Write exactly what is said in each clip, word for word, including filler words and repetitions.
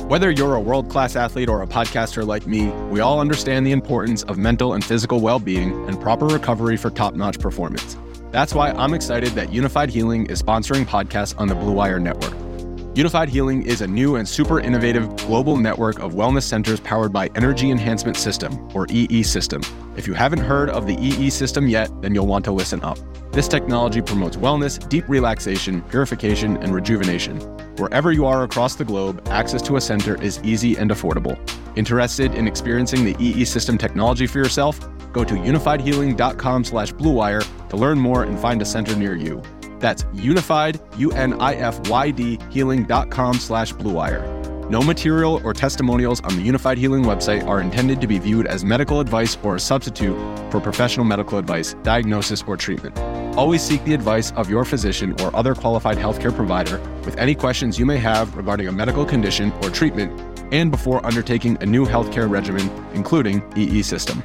Whether you're a world-class athlete or a podcaster like me, we all understand the importance of mental and physical well-being and proper recovery for top-notch performance. That's why I'm excited that Unified Healing is sponsoring podcasts on the Blue Wire Network. Unified Healing is a new and super innovative global network of wellness centers powered by Energy Enhancement System, or E E System. If you haven't heard of the E E System yet, then you'll want to listen up. This technology promotes wellness, deep relaxation, purification, and rejuvenation. Wherever you are across the globe, access to a center is easy and affordable. Interested in experiencing the E E System technology for yourself? Go to unified healing dot com slash blue wire to learn more and find a center near you. That's unified, U N I F Y D, healing dot com slash blue wire. No material or testimonials on the Unified Healing website are intended to be viewed as medical advice or a substitute for professional medical advice, diagnosis, or treatment. Always seek the advice of your physician or other qualified healthcare provider with any questions you may have regarding a medical condition or treatment and before undertaking a new healthcare regimen, including E E System.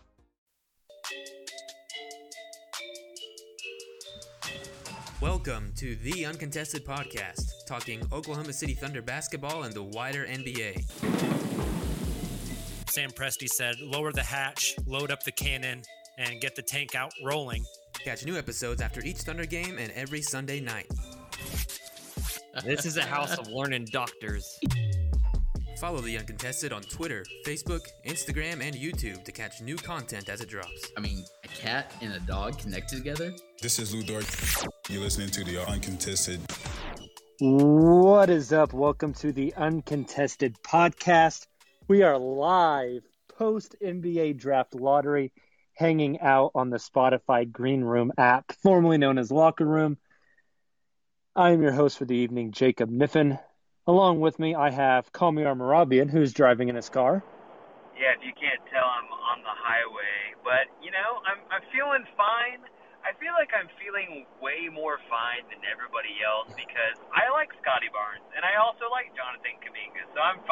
Welcome to the Uncontested Podcast, talking Oklahoma City Thunder basketball and the wider N B A. Sam Presti said, lower the hatch, load up the cannon, and get the tank out rolling. Catch new episodes after each Thunder game and every Sunday night. This is a house of learning doctors. Follow The Uncontested on Twitter, Facebook, Instagram, and YouTube to catch new content as it drops. I mean, a cat and a dog connected together? This is Lou Dort. You're listening to The Uncontested. What is up? Welcome to The Uncontested Podcast. We are live post-N B A Draft Lottery, hanging out on the Spotify Green Room app, formerly known as Locker Room. I am your host for the evening, Jacob Niffen. Along with me, I have Kamiar Marabian, who's driving in his car. Yeah, if you can't tell, I'm on the highway. But, you know, I'm I'm feeling fine. I feel like I'm feeling way more fine than everybody else because I like Scotty Barnes, and I also like Jonathan Kuminga, so I'm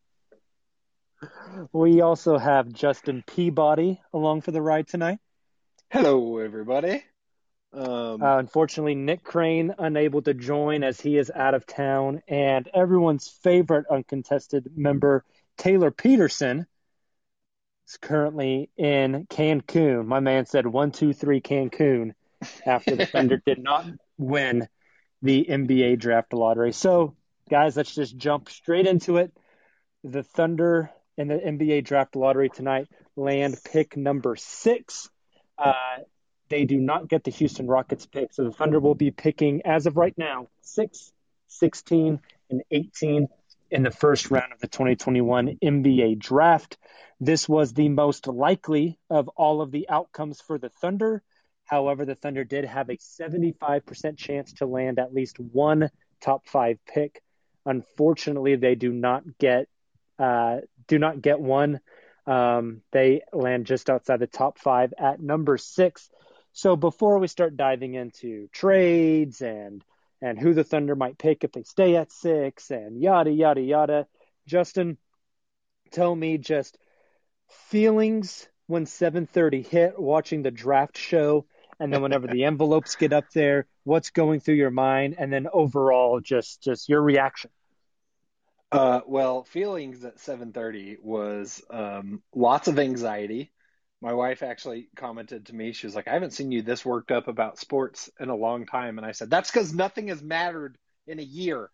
fine. We also have Justin Peabody along for the ride tonight. Hello, everybody. Um, uh, unfortunately, Nick Crane unable to join as he is out of town, and everyone's favorite uncontested member, Taylor Peterson, is currently in Cancun. My man said one, two, three Cancun after the Thunder did not win the N B A Draft Lottery. So, guys, let's just jump straight into it. The Thunder in the N B A Draft Lottery tonight land pick number six. Uh, They do not get the Houston Rockets pick, so the Thunder will be picking, as of right now, six, sixteen, and eighteen in the first round of the twenty twenty-one N B A Draft. This was the most likely of all of the outcomes for the Thunder. However, the Thunder did have a seventy-five percent chance to land at least one top five pick. Unfortunately, they do not get uh, do not get one. Um, they land just outside the top five at number six. So before we start diving into trades and and who the Thunder might pick if they stay at six and yada, yada, yada, Justin, tell me just feelings when seven thirty hit watching the draft show, and then whenever the envelopes get up there, what's going through your mind, and then overall just, just your reaction. Uh, well, feelings at seven thirty was um, lots of anxiety. My wife actually commented to me, she was like, I haven't seen you this worked up about sports in a long time. And I said, that's because nothing has mattered in a year.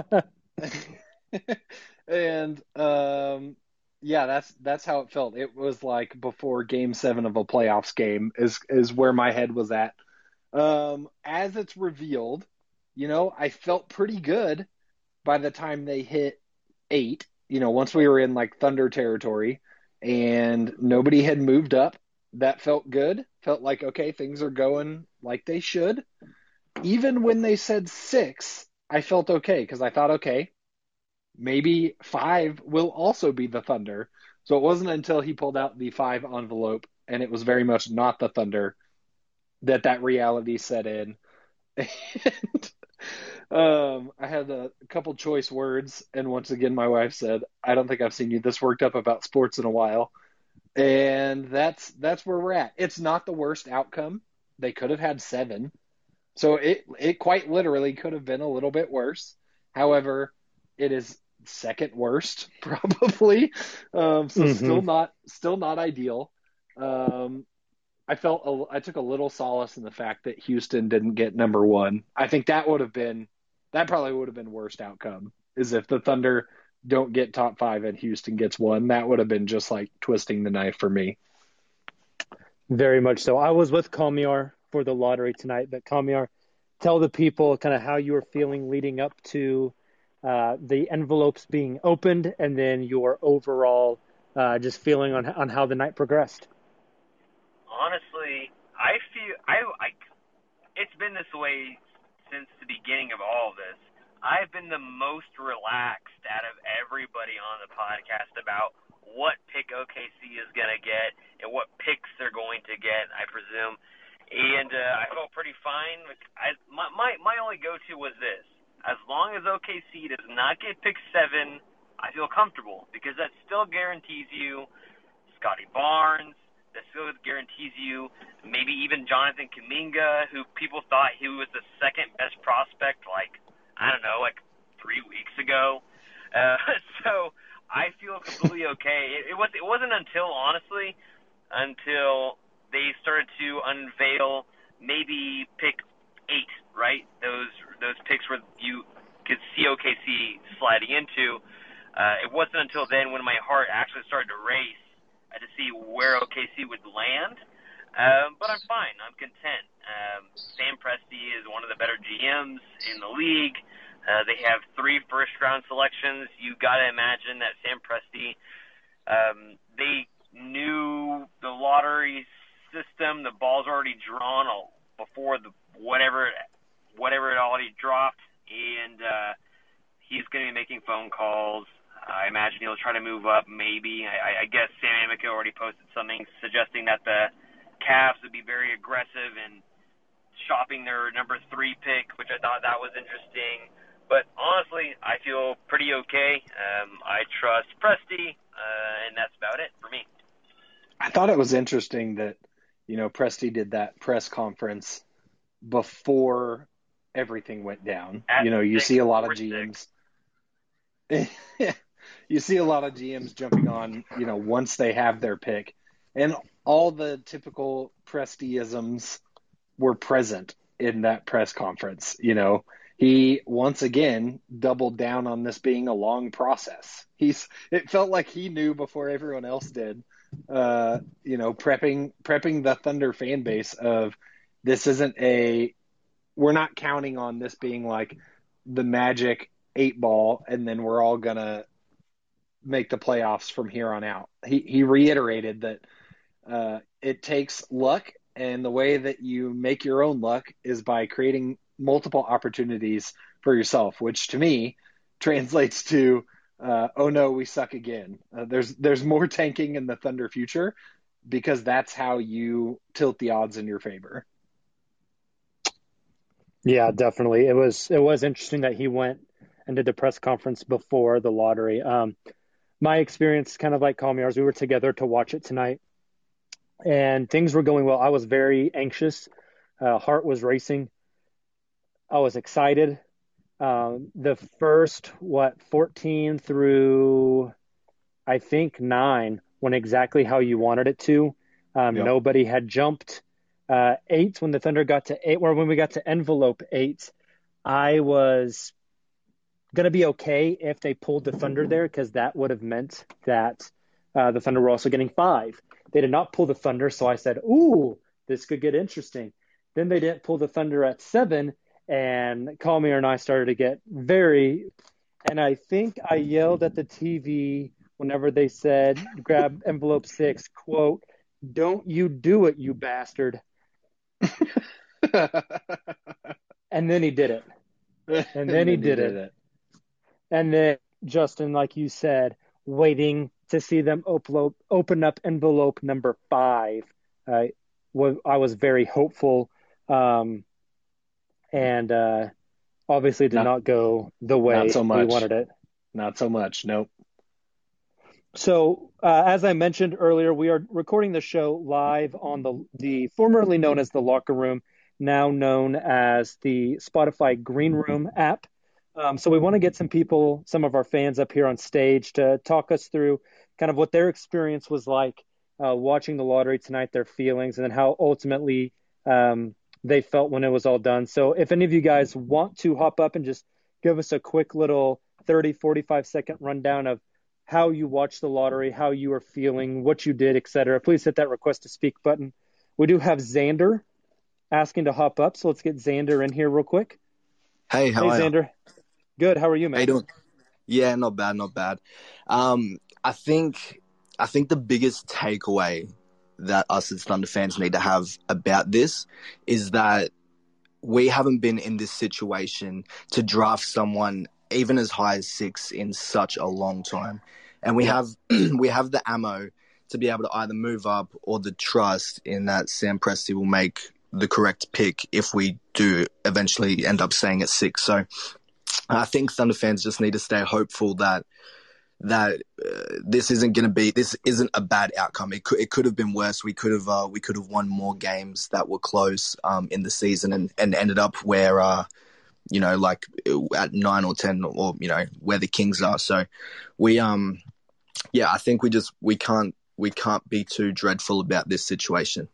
and um, yeah, that's that's how it felt. It was like before game seven of a playoffs game is, is where my head was at. Um, as it's revealed, you know, I felt pretty good by the time they hit eight, you know, once we were in like Thunder territory. And nobody had moved up. That felt good. Felt like, okay, things are going like they should. Even when they said six, I felt okay because I thought, okay, maybe five will also be the Thunder. So it wasn't until he pulled out the five envelope and it was very much not the Thunder that that reality set in. And Um, I had a couple choice words, and once again, my wife said, I don't think I've seen you this worked up about sports in a while. And that's that's where we're at. It's not the worst outcome. They could have had seven. So it it quite literally could have been a little bit worse. However, it is second worst, probably. Um, so Mhm. still not still not ideal. Um, I felt a, I took a little solace in the fact that Houston didn't get number one. I think that would have been that probably would have been worst outcome is if the Thunder don't get top five and Houston gets one. That would have been just like twisting the knife for me. Very much so. I was with Kamiar for the lottery tonight, but Kamiar, tell the people kind of how you were feeling leading up to uh, the envelopes being opened, and then your overall uh, just feeling on on how the night progressed. Honestly, I feel I like it's been this way since the beginning of all of this. I've been the most relaxed out of everybody on the podcast about what pick O K C is going to get and what picks they're going to get, I presume. And uh, I felt pretty fine. I, my, my my only go-to was this. As long as O K C does not get pick seven, I feel comfortable because that still guarantees you Scotty Barnes. That still guarantees you maybe even Jonathan Kuminga, who people thought he was the second best prospect, like, I don't know, like three weeks ago. Uh, so I feel completely okay. It, it was it wasn't until honestly until they started to unveil maybe pick eight, right? Those those picks where you could see O K C sliding into. Uh, it wasn't until then when my heart actually started to race uh, to see where O K C would land. Um, but I'm fine. I'm content. Um, Sam Presti is one of the better G Ms in the league. Uh, they have three first-round selections. You got to imagine that Sam Presti, um, they knew the lottery system. The ball's already drawn before the whatever whatever it already dropped, and uh, he's going to be making phone calls. I imagine he'll try to move up. Maybe I, I guess Sam Amico already posted something suggesting that the Cavs would be very aggressive in shopping their number three pick, which I thought that was interesting. But honestly, I feel pretty okay. Um, I trust Presti, uh, and that's about it for me. I thought it was interesting that, you know, Presti did that press conference before everything went down. At you know, you six, see a lot four, of G Ms. You see a lot of G Ms jumping on, you know, once they have their pick. And all the typical Presti-isms were present in that press conference. You know, he once again doubled down on this being a long process. He's it felt like he knew before everyone else did. Uh, you know, prepping prepping the Thunder fan base of this isn't a we're not counting on this being like the magic eight ball and then we're all gonna make the playoffs from here on out. He he reiterated that uh, it takes luck, and the way that you make your own luck is by creating multiple opportunities for yourself, which to me translates to uh, oh no, we suck again. Uh, there's there's more tanking in the Thunder future because that's how you tilt the odds in your favor. Yeah, definitely. It was it was interesting that he went and did the press conference before the lottery. Um, my experience, kind of like Kamiar's, we were together to watch it tonight, and things were going well. I was very anxious. Uh, heart was racing. I was excited. Um, the first, what, fourteen through, I think, nine went exactly how you wanted it to. Um, Yep. Nobody had jumped. Uh, eight, when the Thunder got to eight, or when we got to envelope eight, I was going to be okay if they pulled the Thunder there, because that would have meant that uh, the Thunder were also getting five. They did not pull the Thunder, so I said, ooh, this could get interesting. Then they didn't pull the Thunder at seven, and Kamiar and I started to get very, and I think I yelled at the T V whenever they said, grab envelope six, quote, don't you do it, you bastard. And then he did it. And then he did it. And then, Justin, like you said, waiting to see them op- open up envelope number five. Uh, I was very hopeful, um, and uh, obviously did Not- not go the way not so we much. wanted it. Not so much. Nope. So, uh, as I mentioned earlier, we are recording the show live on the the formerly known as the Locker Room, now known as the Spotify Green Room app. Um, so we want to get some people, some of our fans up here on stage to talk us through kind of what their experience was like uh, watching the lottery tonight, their feelings, and then how ultimately um, they felt when it was all done. So if any of you guys want to hop up and just give us a quick little thirty, forty-five second rundown of how you watched the lottery, how you were feeling, what you did, et cetera, please hit that request to speak button. We do have Xander asking to hop up, so let's get Xander in here real quick. Hey, how hey, are you? Xander. Good. How are you, man? How you doing? Yeah, not bad, not bad. Um, I think I think the biggest takeaway that us as Thunder fans need to have about this is that we haven't been in this situation to draft someone even as high as six in such a long time. And we have we have the ammo to be able to either move up or the trust in that Sam Presti will make the correct pick if we do eventually end up staying at six. So I think Thunder fans just need to stay hopeful that that uh, this isn't going to be this isn't a bad outcome. It could it could have been worse. We could have uh, we could have won more games that were close um, in the season and, and ended up where uh, you know like at nine or ten or you know where the Kings are. So we um yeah I think we just we can't we can't be too dreadful about this situation.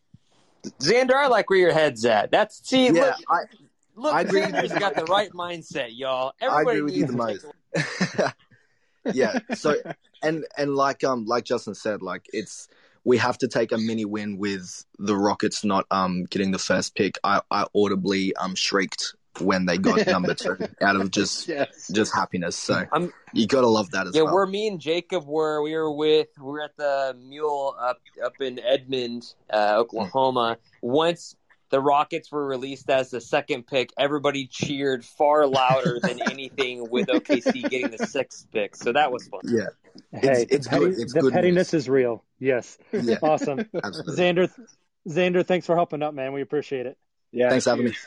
Xander, I like where your head's at. That's see Yeah, look. I, Look, I agree with Xander's you. got the right mindset, y'all. I Everybody agree with you needs the to most. take Yeah. So and and like um like Justin said, like it's we have to take a mini win with the Rockets not um getting the first pick. I, I audibly um shrieked when they got number two out of just Yes. just happiness. So I'm, you gotta love that as yeah, well. where me and Jacob were, we were with, we were at the Mule up up in Edmond, uh, Oklahoma. Once the Rockets were released as the second pick, everybody cheered far louder than anything with O K C getting the sixth pick. So that was fun. Yeah. Hey, It's, it's the, petty, good. It's the good pettiness news. is real. Yes. Yeah. Awesome. Absolutely. Xander, Xander, thanks for helping up, man. We appreciate it. Yeah. Thanks for having me.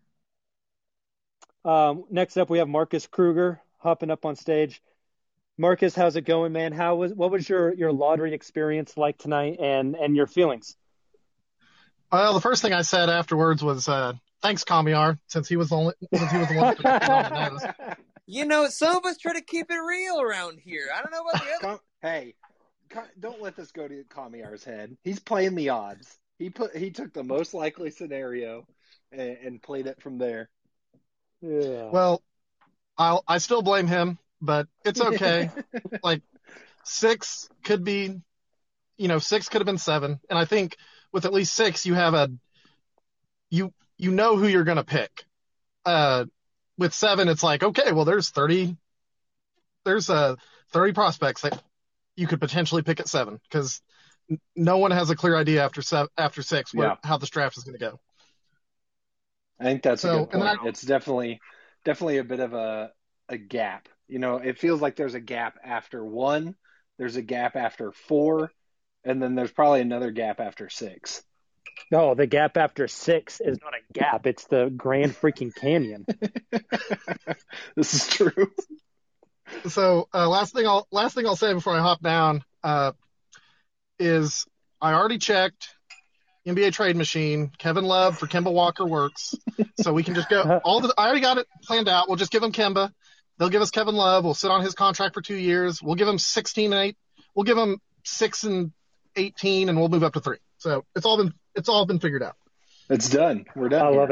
Um, next up, we have Marcus Kruger hopping up on stage. Marcus, how's it going, man? How was what was your, your lottery experience like tonight, and, and your feelings? Well, the first thing I said afterwards was, uh, thanks, Kamiar, since he was the only, since he was the one that put it on the nose. You know, some of us try to keep it real around here. I don't know about the other. Com- hey, com- don't let this go to Kamiar's head. He's playing the odds. He put he took the most likely scenario and, and played it from there. Yeah. Well, I'll, I still blame him, but it's okay. Like, six could be, you know, six could have been seven. And I think with at least six, you have a, you, you know who you're going to pick. Uh, with seven, it's like, okay, well, there's thirty, there's uh thirty prospects that you could potentially pick at seven, because n- no one has a clear idea after seven, after six, where, Yeah. how this draft is going to go. I think that's So, a good and then point. I- It's definitely definitely a bit of a a gap. You know, it feels like there's a gap after one, there's a gap after four, and then there's probably another gap after six. No, the gap after six is not a gap. It's the Grand freaking Canyon. This is true. So, uh, last thing I'll, last thing I'll say before I hop down, uh, is I already checked N B A Trade Machine. Kevin Love for Kemba Walker works. So we can just go all the, I already got it planned out. We'll just give him Kemba. They'll give us Kevin Love. We'll sit on his contract for two years. We'll give him sixteen and eight. We'll give him six and eighteen, and we'll move up to three. So it's all been, it's all been figured out. It's done. We're done. I here. love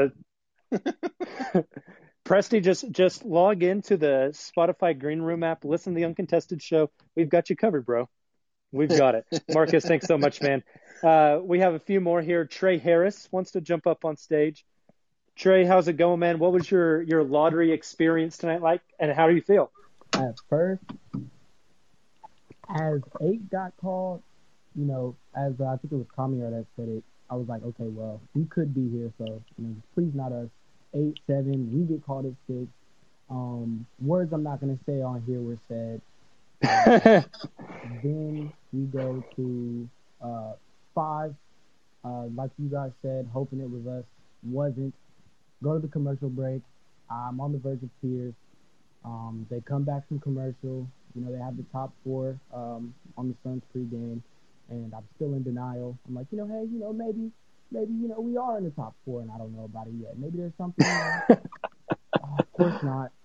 it. Presty, just just log into the Spotify Green Room app, listen to the Uncontested show. We've got you covered, bro. We've got it. Marcus, thanks so much, man. Uh, we have a few more here. Trey Harris wants to jump up on stage. Trey, how's it going, man? What was your, your lottery experience tonight like, and how do you feel? At first, as eight got called, you know, as uh, I think it was Kamiar that said it, I was like, okay, well, we could be here, so you know, please not us. Eight, seven, we get called at six. Um, words I'm not gonna say on here were said. Uh, then we go to uh, five, uh, like you guys said, hoping it was us. Wasn't. Go to the commercial break. I'm on the verge of tears. Um, they come back from commercial. You know, they have the top four um, on the Suns pregame, and I'm still in denial. I'm like, you know, hey, you know, maybe, maybe, you know, we are in the top four, and I don't know about it yet. Maybe there's something. uh, of course not.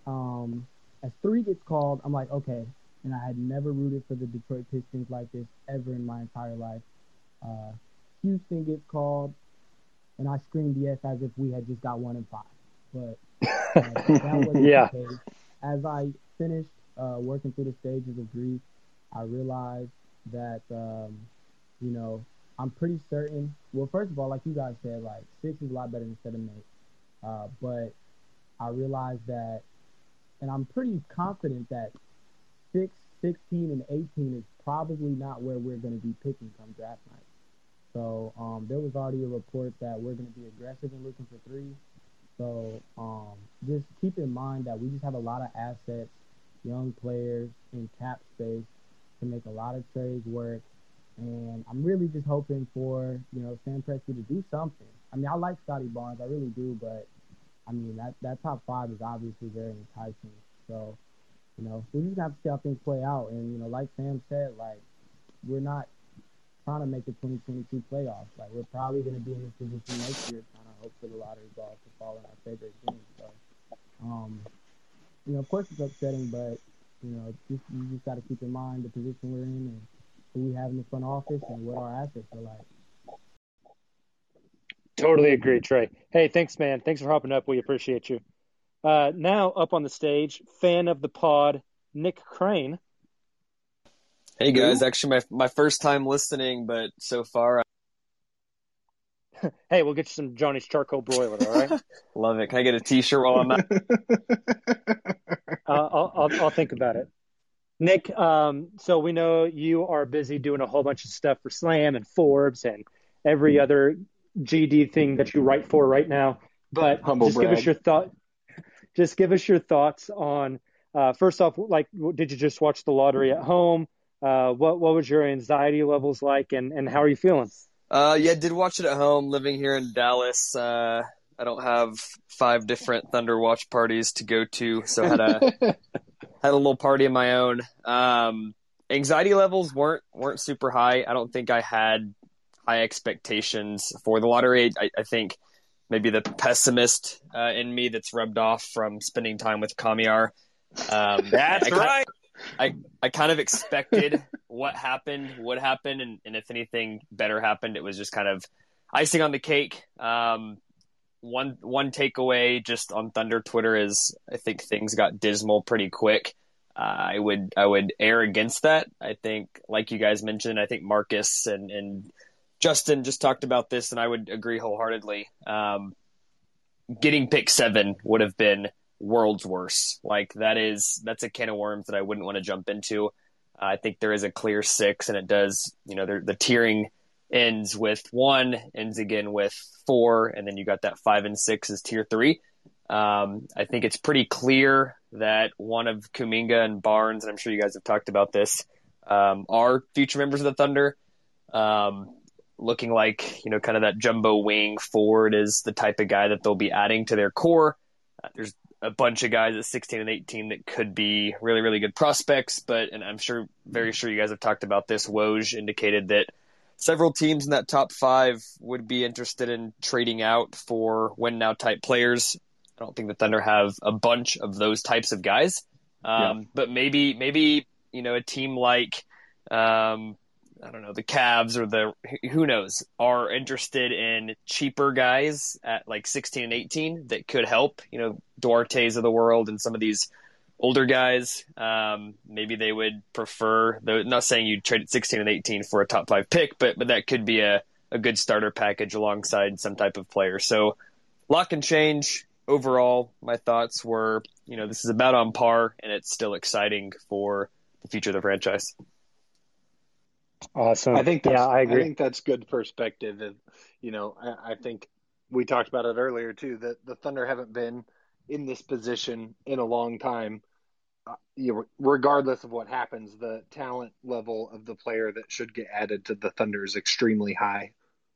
um, as three gets called, I'm like, okay. And I had never rooted for the Detroit Pistons like this ever in my entire life. Uh, Houston gets called, and I screamed yes as if we had just got one in five. But uh, that wasn't yeah. the case. As I finished uh, working through the stages of grief, I realized that, um, you know, I'm pretty certain. Well, first of all, like you guys said, like six is a lot better than seven and eight. Uh, but I realized that, and I'm pretty confident that six, sixteen, and eighteen is probably not where we're going to be picking come draft night. So um, there was already a report that we're going to be aggressive in looking for three. So um, just keep in mind that we just have a lot of assets, young players, in cap space to make a lot of trades work. And I'm really just hoping for, you know, Sam Presti to do something. I mean, I like Scotty Barnes, I really do, but I mean, that, that top five is obviously very enticing. So, you know, we just have to see how things play out. And, you know, like Sam said, like, we're not trying to make the twenty twenty-two playoffs. Like, we're probably going to be in this position next year, trying to hope for the lottery ball to fall in our favorite game. So, um, you know, of course it's upsetting, but, you know, just, you just got to keep in mind the position we're in and who we have in the front office and what our assets are like. Totally agree, Trey. Hey, thanks, man. Thanks for hopping up. We appreciate you. Uh, now up on the stage, fan of the pod, Nick Crane. Hey guys, actually my my first time listening, but so far, I... hey, we'll get you some Johnny's charcoal broiler. All right. Love it. Can I get a T-shirt while I'm out? uh, I'll, I'll I'll think about it. Nick, um, so we know you are busy doing a whole bunch of stuff for Slam and Forbes and every other G D thing that you write for right now. But Humble just brag. give us your thought. Just give us your thoughts on. Uh, first off, like, did you just watch the lottery at home? Uh, what what was your anxiety levels like, and, and how are you feeling? Uh, yeah, did watch it at home. Living here in Dallas, uh, I don't have five different Thunder watch parties to go to, so I had a had a little party of my own. Um, anxiety levels weren't weren't super high. I don't think I had high expectations for the lottery. I, I think maybe the pessimist uh, in me that's rubbed off from spending time with Kamiar. Um, That's I, I right. I, I kind of expected what happened would happen, and, and if anything better happened, it was just kind of icing on the cake. Um, one one takeaway just on Thunder Twitter is I think things got dismal pretty quick. Uh, I would I would err against that. I think, like you guys mentioned, I think Marcus and, and Justin just talked about this, and I would agree wholeheartedly. Um, getting pick seven would have been world's worse. Like that is that's a can of worms that I wouldn't want to jump into. Uh, I think there is a clear six, and it does. You know, the tiering ends with one, ends again with four, and then you got that five and six is tier three. Um, I think it's pretty clear that one of Kuminga and Barnes, and I'm sure you guys have talked about this, um, are future members of the Thunder. Um, looking like, you know, kind of that jumbo wing forward is the type of guy that they'll be adding to their core. Uh, there's a bunch of guys at sixteen and eighteen that could be really, really good prospects, but, and I'm sure, very sure you guys have talked about this, Woj indicated that several teams in that top five would be interested in trading out for win now type players. I don't think the Thunder have a bunch of those types of guys. Um, yeah. But maybe, maybe, you know, a team like, um, I don't know, the Cavs or the, who knows, are interested in cheaper guys at like sixteen and eighteen that could help, you know, Duarte's of the world and some of these older guys. Um, maybe they would prefer, though, not saying you'd trade at sixteen and eighteen for a top five pick, but, but that could be a, a good starter package alongside some type of player. So lot can change. Overall, my thoughts were, you know, this is about on par, and it's still exciting for the future of the franchise. Awesome. I think that's, yeah, I agree. I think that's good perspective. And, you know, I, I think we talked about it earlier too, that the Thunder haven't been in this position in a long time. Uh, you know, regardless of what happens, the talent level of the player that should get added to the Thunder is extremely high.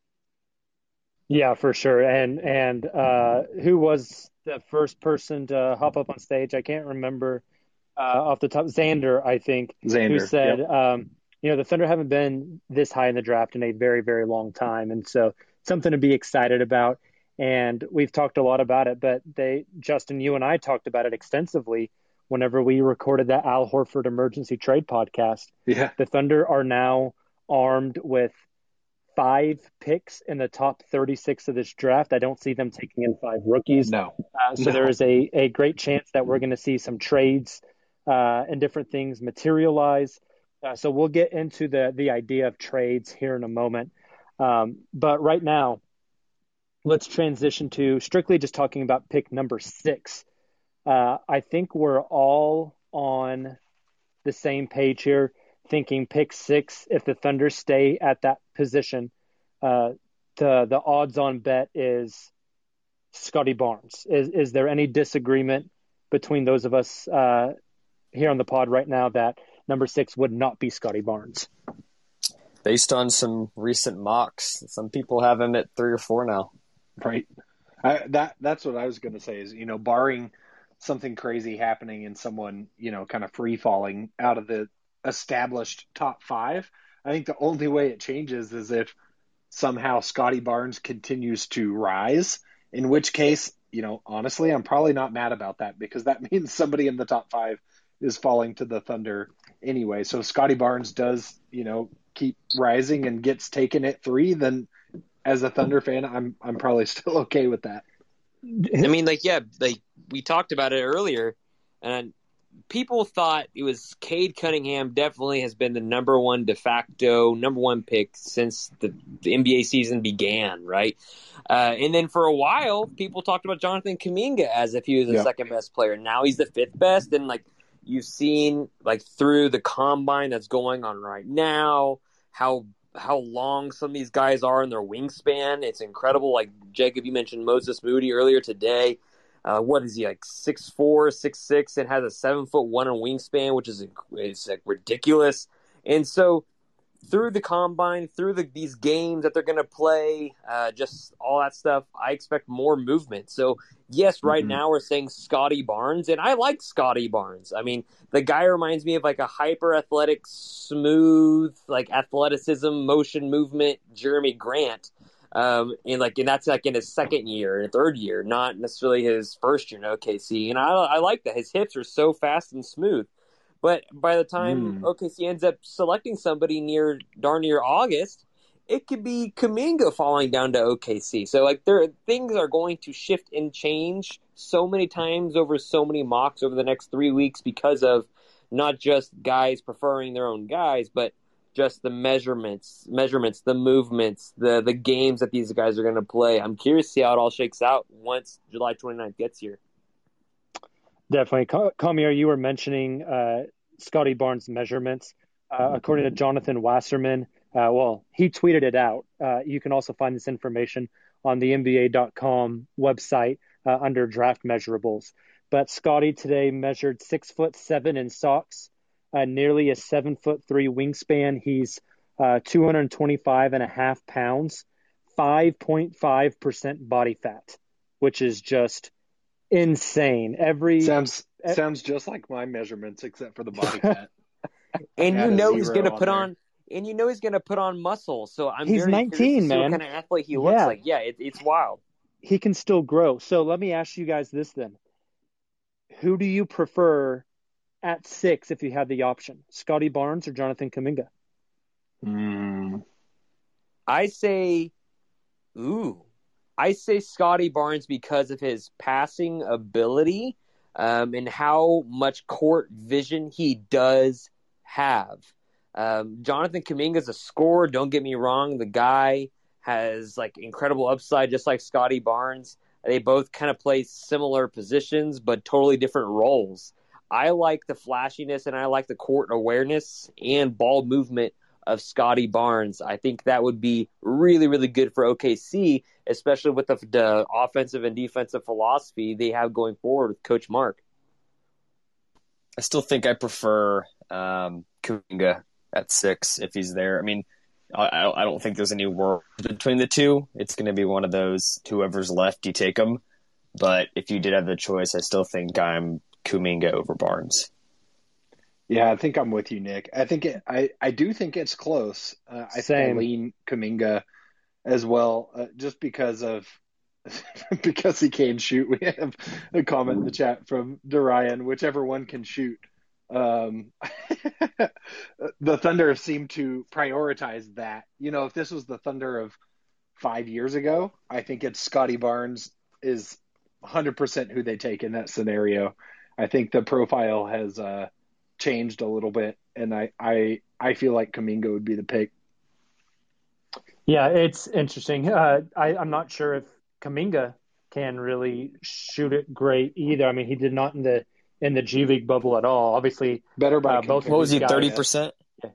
Yeah, for sure. And and uh, who was the first person to hop up on stage? I can't remember uh, off the top. Xander, I think, Xander, who said, yep. um, you know, the Thunder haven't been this high in the draft in a very, very long time. And so something to be excited about. And we've talked a lot about it, but they, Justin, you and I talked about it extensively whenever we recorded that Al Horford emergency trade podcast. Yeah. The Thunder are now armed with five picks in the top thirty-six of this draft. I don't see them taking in five rookies. No. Uh, so No. there is a, a great chance that we're going to see some trades uh, and different things materialize. Uh, so we'll get into the, the idea of trades here in a moment. Um, but right now, let's transition to strictly just talking about pick number six. Uh, I think we're all on the same page here, thinking pick six, if the Thunder stay at that position, uh, the the odds-on bet is Scotty Barnes. Is is there any disagreement between those of us uh, here on the pod right now that number six would not be Scotty Barnes? Based on some recent mocks, some people have him at three or four now. Right. I, that that's what I was going to say is, you know, barring something crazy happening and someone, you know, kind of free falling out of the established top five, I think the only way it changes is if somehow Scotty Barnes continues to rise, in which case, you know, honestly, I'm probably not mad about that because that means somebody in the top five is falling to the Thunder anyway. So if Scotty Barnes does, you know, keep rising and gets taken at three, then as a Thunder fan, I'm I'm probably still okay with that. I mean, like, yeah, like we talked about it earlier, and people thought it was Cade Cunningham definitely has been the number one de facto, number one pick since the, the N B A season began, right? Uh, and then for a while, people talked about Jonathan Kuminga as if he was the Yep. second best player. Now he's the fifth best, and like you've seen, like through the combine that's going on right now, how how long some of these guys are in their wingspan. It's incredible. Like Jacob, you mentioned Moses Moody earlier today. Uh, what is he, like six four, six six, and has a seven foot one in wingspan, which is it's like ridiculous. And so through the combine, through the, these games that they're going to play, uh, just all that stuff, I expect more movement. So yes, right Mhm. now we're saying Scotty Barnes, and I like Scotty Barnes. I mean, the guy reminds me of like a hyper athletic, smooth, like athleticism, motion movement, Jeremy Grant. Um, and like, and that's like in his second year and third year, not necessarily his first year in O K C. And I, I like that. His hips are so fast and smooth. But by the time Mm. O K C ends up selecting somebody near darn near August, it could be Kuminga falling down to O K C. So like, there things are going to shift and change so many times over so many mocks over the next three weeks because of not just guys preferring their own guys, but just the measurements, measurements, the movements, the the games that these guys are going to play. I'm curious to see how it all shakes out once July twenty-ninth gets here. Definitely. Kamiar, you were mentioning uh, Scotty Barnes' measurements. Uh, according to Jonathan Wasserman, uh, well, he tweeted it out. Uh, you can also find this information on the N B A dot com website uh, under draft measurables. But Scotty today measured six foot seven in socks, uh, nearly a seven foot three wingspan. He's uh, two hundred twenty-five and a half pounds, five point five percent body fat, which is just insane. Every Sounds sounds just like my measurements, except for the body fat. And Got you a know he's zero going to on put there. on, and you know he's going to put on muscle. So I'm He's very curious to nineteen, see man. what kind of athlete he looks Yeah. like. Yeah, it, it's wild. He can still grow. So let me ask you guys this then. Who do you prefer at six if you had the option? Scotty Barnes or Jonathan Kuminga? Mm. I say, ooh, I say Scotty Barnes because of his passing ability um, and how much court vision he does have. Um, Jonathan Kuminga is a scorer. Don't get me wrong. The guy has like incredible upside, just like Scotty Barnes. They both kind of play similar positions, but totally different roles. I like the flashiness and I like the court awareness and ball movement of Scotty Barnes. I think that would be really, really good for O K C, especially with the, the offensive and defensive philosophy they have going forward with Coach Mark. I still think I prefer um, Kuminga at six if he's there. I mean, I, I don't think there's any war between the two. It's going to be one of those, whoever's left, you take them. But if you did have the choice, I still think I'm Kuminga over Barnes. Yeah, I think I'm with you, Nick. I think it, I, I do think it's close. Uh, I think I Same. lean Kuminga as well, uh, just because of because he can shoot. We have a comment in the chat from Dorian, whichever one can shoot. Um, the Thunder seem to prioritize that. You know, if this was the Thunder of five years ago, I think it's Scotty Barnes is one hundred percent who they take in that scenario. I think the profile has uh, changed a little bit, and I, I, I feel like Kuminga would be the pick. Yeah, it's interesting. Uh, I, I'm not sure if Kuminga can really shoot it great either. I mean, he did not in the in the G League bubble at all. Obviously, better by uh, both. What was he, thirty percent?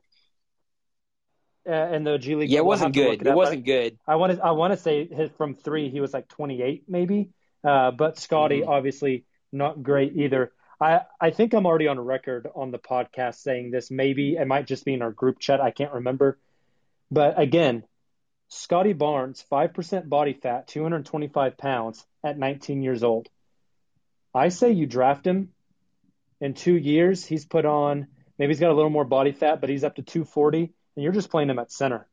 Yeah. Uh, in the G League, yeah, it bubble, wasn't good. It, it wasn't good. I want to I want to say his, from three, he was like twenty-eight maybe. Uh, but Scotty, mm-hmm. obviously, not great either. I I think I'm already on record on the podcast saying this. Maybe it might just be in our group chat. I can't remember. But again, Scotty Barnes, five percent body fat, two hundred twenty-five pounds at nineteen years old. I say you draft him. In two years, he's put on, maybe he's got a little more body fat, but he's up to two forty, and you're just playing him at center.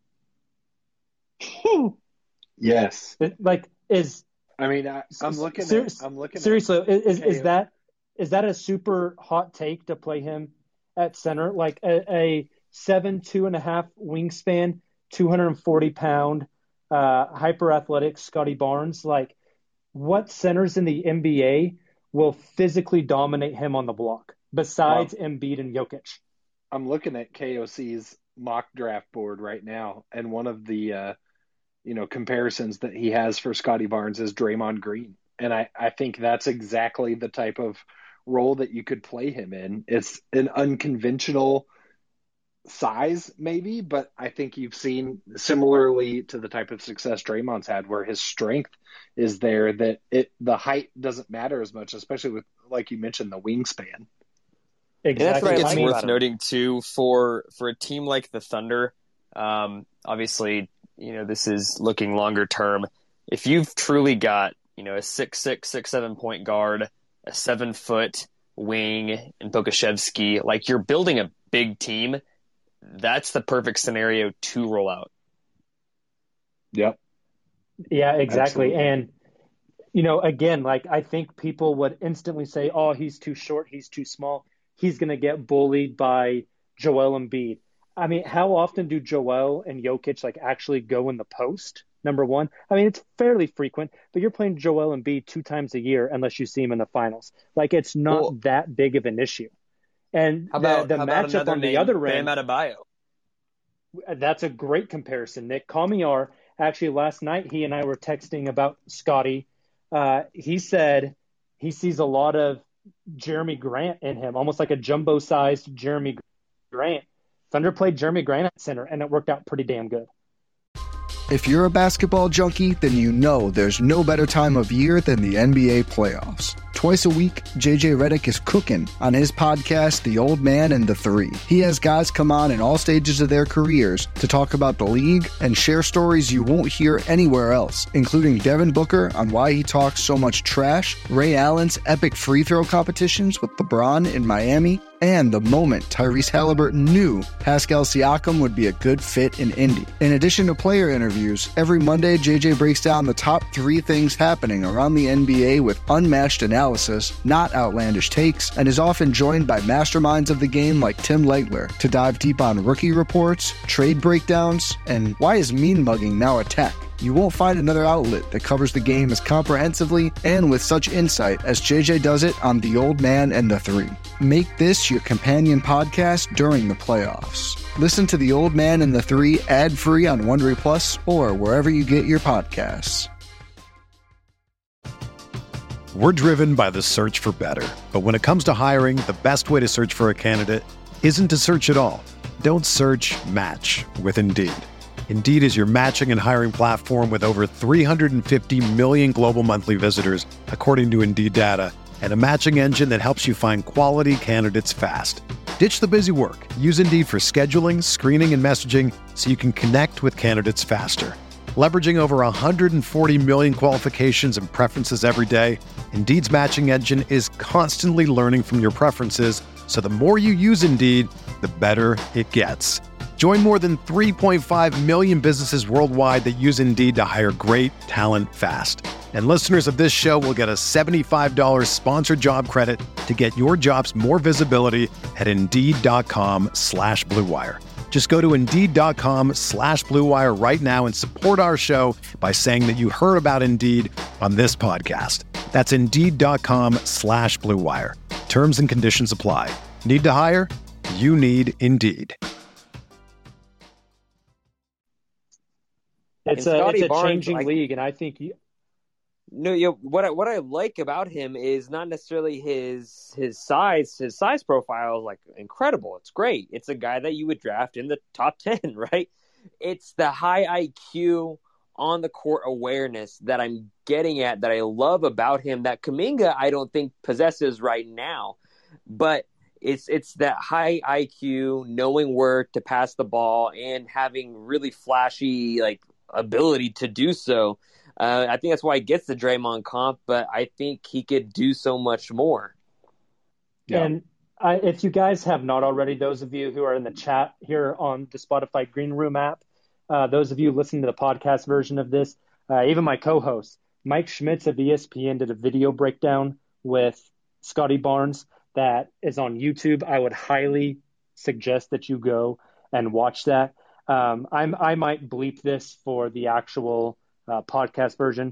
Yes. It, like, is... I mean, I, I'm looking ser- at... I'm looking seriously, at, is, is, that, is that a super hot take to play him at center? Like a, a seven, two and a half wingspan, two hundred forty pound, uh, hyper athletic Scotty Barnes. Like, what centers in the N B A will physically dominate him on the block besides well, Embiid and Jokic? I'm looking at K O C's mock draft board right now, and one of the uh, you know comparisons that he has for Scotty Barnes is Draymond Green, and I, I think that's exactly the type of role that you could play him in. It's an unconventional size maybe, but I think you've seen similarly to the type of success Draymond's had where his strength is there, that it the height doesn't matter as much, especially with, like you mentioned, the wingspan. Exactly. And I think it's worth noting too for for a team like the Thunder, um, obviously, you know, this is looking longer term. If you've truly got, you know, a six six, six seven point guard, a seven foot wing in Pokusevski, like you're building a big team, that's the perfect scenario to roll out. Yep. Yeah, exactly. Absolutely. And, you know, again, like I think people would instantly say, oh, he's too short, he's too small. He's going to get bullied by Joel Embiid. I mean, how often do Joel and Jokic like actually go in the post? Number one. I mean, it's fairly frequent, but you're playing Joel Embiid two times a year unless you see him in the finals. Like, it's not well, that big of an issue. And how about, the, the how about matchup on name, the other end, Bam Adebayo. That's a great comparison, Nick. Kamiar, actually last night, he and I were texting about Scotty. Uh, he said he sees a lot of Jeremy Grant in him, almost like a jumbo-sized Jeremy Grant. Thunder played Jeremy Grant at center, and it worked out pretty damn good. If you're a basketball junkie, then you know there's no better time of year than the N B A playoffs. Twice a week, J J Redick is cooking on his podcast, The Old Man and the Three. He has guys come on in all stages of their careers to talk about the league and share stories you won't hear anywhere else, including Devin Booker on why he talks so much trash, Ray Allen's epic free throw competitions with LeBron in Miami, and the moment Tyrese Halliburton knew Pascal Siakam would be a good fit in Indy. In addition to player interviews, every Monday J J breaks down the top three things happening around the N B A with unmatched analysis, not outlandish takes, and is often joined by masterminds of the game like Tim Legler to dive deep on rookie reports, trade breakdowns, and why is mean mugging now a tech? You won't find another outlet that covers the game as comprehensively and with such insight as J J does it on The Old Man and the Three. Make this your companion podcast during the playoffs. Listen to The Old Man and the Three ad-free on Wondery Plus or wherever you get your podcasts. We're driven by the search for better. But when it comes to hiring, the best way to search for a candidate isn't to search at all. Don't search, match with Indeed. Indeed is your matching and hiring platform with over three hundred fifty million global monthly visitors, according to Indeed data, and a matching engine that helps you find quality candidates fast. Ditch the busy work. Use Indeed for scheduling, screening, and messaging so you can connect with candidates faster. Leveraging over one hundred forty million qualifications and preferences every day, Indeed's matching engine is constantly learning from your preferences, so the more you use Indeed, the better it gets. Join more than three point five million businesses worldwide that use Indeed to hire great talent fast. And listeners of this show will get a seventy-five dollars sponsored job credit to get your jobs more visibility at Indeed.com slash Blue Wire. Just go to Indeed.com slash Blue Wire right now and support our show by saying that you heard about Indeed on this podcast. That's Indeed.com slash Blue Wire. Terms and conditions apply. Need to hire? You need Indeed. It's And a, Scotty it's a Barnes, changing I- league, and I think you, No, you know, what I, what I like about him is not necessarily his his size. His size profile is like incredible. It's great. It's a guy that you would draft in the top ten, right? It's the high I Q on the court awareness that I'm getting at, that I love about him, that Kuminga I don't think possesses right now. But it's it's that high I Q, knowing where to pass the ball and having really flashy like ability to do so. Uh, I think that's why he gets the Draymond comp, but I think he could do so much more. Yeah. And I, if you guys have not already, those of you who are in the chat here on the Spotify Green Room app, uh, those of you listening to the podcast version of this, uh, even my co-host, Mike Schmitz of E S P N did a video breakdown with Scotty Barnes that is on YouTube. I would highly suggest that you go and watch that. Um, I'm, I might bleep this for the actual uh, podcast version,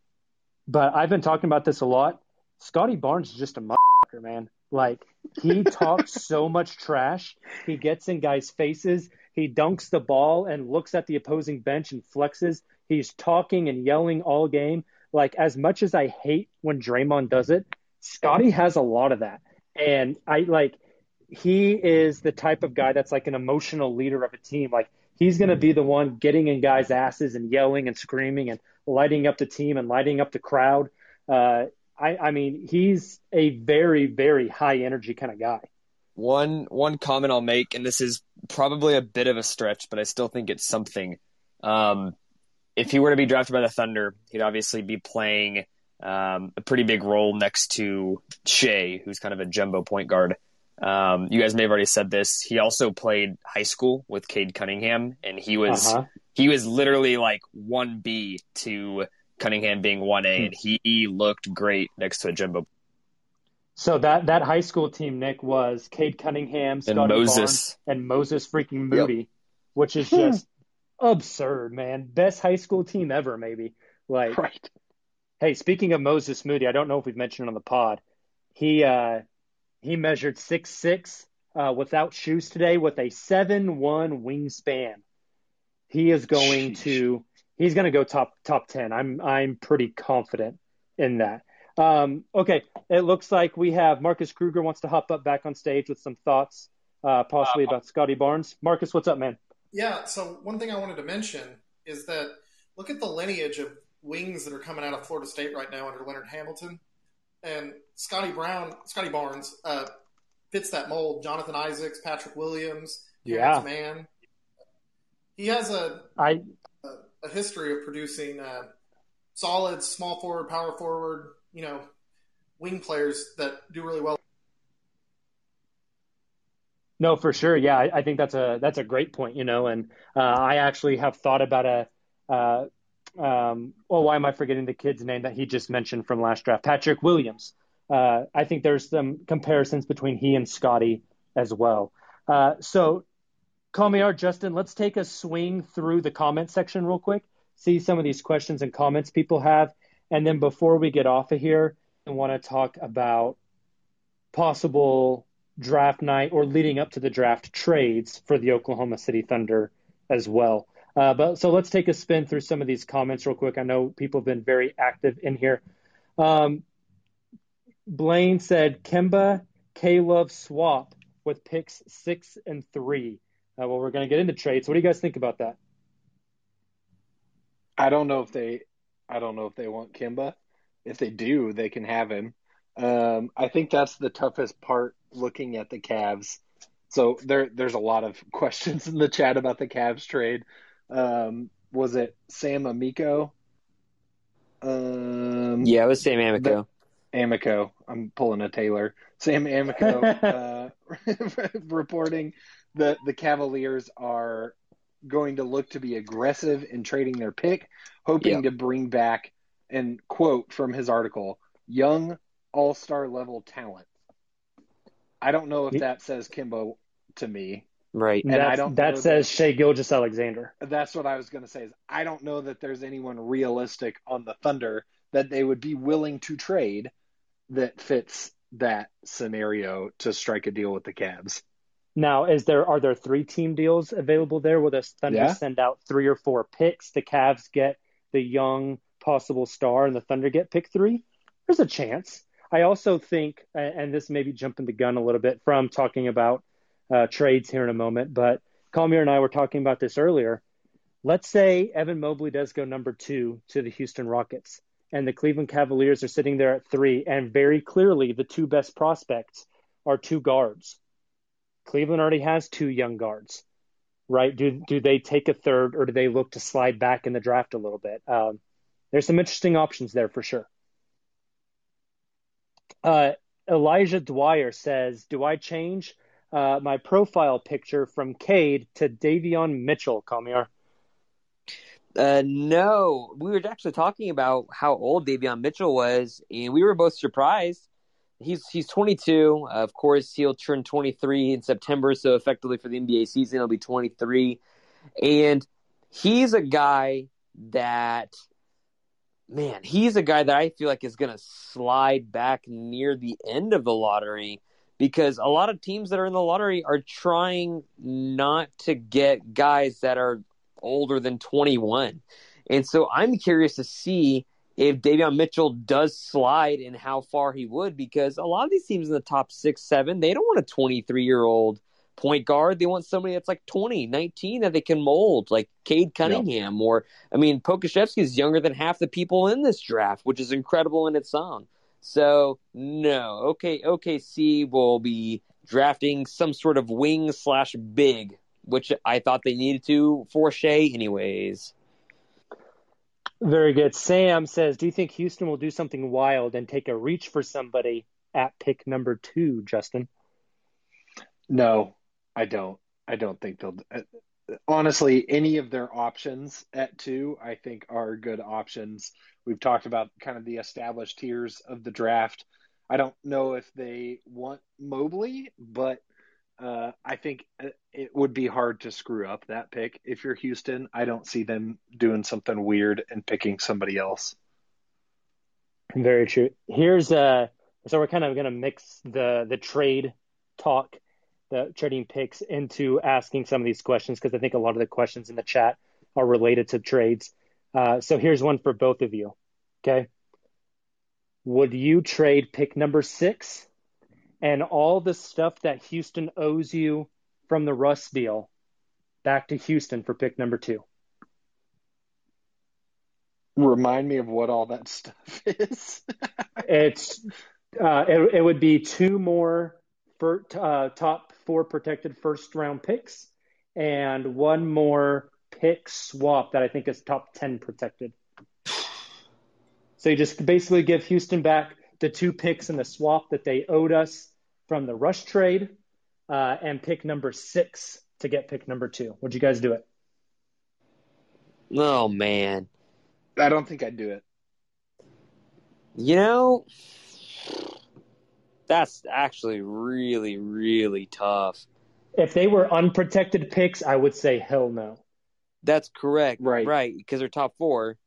but I've been talking about this a lot. Scotty Barnes is just a motherfucker, man. Like, he talks so much trash. He gets in guys' faces. He dunks the ball and looks at the opposing bench and flexes. He's talking and yelling all game. Like, as much as I hate when Draymond does it, Scotty has a lot of that. And I like, he is the type of guy that's like an emotional leader of a team. Like, he's going to be the one getting in guys' asses and yelling and screaming and lighting up the team and lighting up the crowd. Uh, I, I mean, he's a very, very high energy kind of guy. One one comment I'll make, and this is probably a bit of a stretch, but I still think it's something. Um, if he were to be drafted by the Thunder, he'd obviously be playing um, a pretty big role next to Shea, who's kind of a jumbo point guard. Um, you guys may have already said this. He also played high school with Cade Cunningham, and he was Uh-huh. he was literally like one B to Cunningham being one A, and he, he looked great next to a jumbo. So that, that high school team, Nick, was Cade Cunningham, Scotty Moses. Barnes, and Moses freaking Moody, which is just absurd, man. Best high school team ever, maybe. Like, right. Hey, speaking of Moses Moody, I don't know if we've mentioned it on the pod. He uh, he measured six six uh, without shoes today with a seven one wingspan. He is going Sheesh. to he's going to go top top ten. I'm I'm pretty confident in that. Um, okay, it looks like we have Marcus Kruger wants to hop up back on stage with some thoughts, uh, possibly about Scotty Barnes. Marcus, what's up, man? Yeah, so one thing I wanted to mention is that look at the lineage of wings that are coming out of Florida State right now under Leonard Hamilton. And Scotty Brown, Scotty Barnes uh, fits that mold. Jonathan Isaacs, Patrick Williams, Terrence Yeah. Mann. He has a, I a, a history of producing uh, solid small forward, power forward, you know, wing players that do really well. No, for sure. Yeah, I, I think that's a that's a great point. You know, and uh, I actually have thought about a. Uh, um, oh, why am I forgetting the kid's name that he just mentioned from last draft? Patrick Williams. Uh, I think there's some comparisons between he and Scotty as well. Uh, so, call me out, Justin. Let's take a swing through the comment section real quick. See some of these questions and comments people have, and then before we get off of here, I want to talk about possible draft night or leading up to the draft trades for the Oklahoma City Thunder as well. Uh, but so let's take a spin through some of these comments real quick. I know people have been very active in here. Um, Blaine said Kemba K-Love swap with picks six and three. Uh, well, we're going to get into trades. What do you guys think about that? I don't know if they, I don't know if they want Kimba. If they do, they can have him. Um, I think that's the toughest part looking at the Cavs. So there, there's a lot of questions in the chat about the Cavs trade. Um, was it Sam Amico? Um, Yeah, it was Sam Amico. the- Amico. I'm pulling a Taylor. Sam Amico uh, reporting that the Cavaliers are going to look to be aggressive in trading their pick, hoping Yep. to bring back and quote from his article, young all-star level talent. I don't know if that says Kimbo to me. Right. And That's, I don't that know says that, Shai Gilgeous-Alexander. That's what I was going to say. Is I don't know that there's anyone realistic on the Thunder that they would be willing to trade that fits that scenario to strike a deal with the Cavs. Now, is there are there three team deals available there? Will the Thunder Yeah. send out three or four picks? The Cavs get the young possible star, and the Thunder get pick three? There's a chance. I also think, and this may be jumping the gun a little bit from talking about uh, trades here in a moment, but Kalmir and I were talking about this earlier. Let's say Evan Mobley does go number two to the Houston Rockets, and the Cleveland Cavaliers are sitting there at three, and very clearly the two best prospects are two guards. Cleveland already has two young guards, right? Do do they take a third, or do they look to slide back in the draft a little bit? Um, there's some interesting options there for sure. Uh, Elijah Dwyer says, do I change uh, my profile picture from Cade to Davion Mitchell, Kalmir? Uh, no, we were actually talking about how old Davion Mitchell was, and we were both surprised. He's he's twenty-two. Uh, of course, he'll turn twenty-three in September, so effectively for the N B A season, he'll be twenty-three. And he's a guy that, man, he's a guy that I feel like is going to slide back near the end of the lottery, because a lot of teams that are in the lottery are trying not to get guys that are older than twenty-one. And so I'm curious to see if Davion Mitchell does slide and how far he would, because a lot of these teams in the top six, seven, they don't want a twenty-three-year-old point guard. They want somebody that's like twenty, nineteen that they can mold, like Cade Cunningham. Yep. Or, I mean, Pokusevski is younger than half the people in this draft, which is incredible in its own. So, no. Okay, O K C will be drafting some sort of wing slash big, which I thought they needed to for Shai anyways. Very good. Sam says, do you think Houston will do something wild and take a reach for somebody at pick number two, Justin? No, I don't. I don't think they'll. Honestly, any of their options at two, I think, are good options. We've talked about kind of the established tiers of the draft. I don't know if they want Mobley, but uh, I think it would be hard to screw up that pick. If you're Houston, I don't see them doing something weird and picking somebody else. Very true. Here's uh so we're kind of going to mix the the trade talk, the trading picks, into asking some of these questions, because I think a lot of the questions in the chat are related to trades. Uh, so here's one for both of you. Okay. Would you trade pick number six and all the stuff that Houston owes you from the Russ deal back to Houston for pick number two? Remind me of what all that stuff is. It's uh, it, it would be two more for, uh, top four protected first round picks and one more pick swap that I think is top ten protected. So you just basically give Houston back the two picks in the swap that they owed us from the Rush trade, uh, and pick number six to get pick number two. Would you guys do it? Oh, man. I don't think I'd do it. You know, that's actually really, really tough. If they were unprotected picks, I would say hell no. That's correct. Right. Right, because they're top four.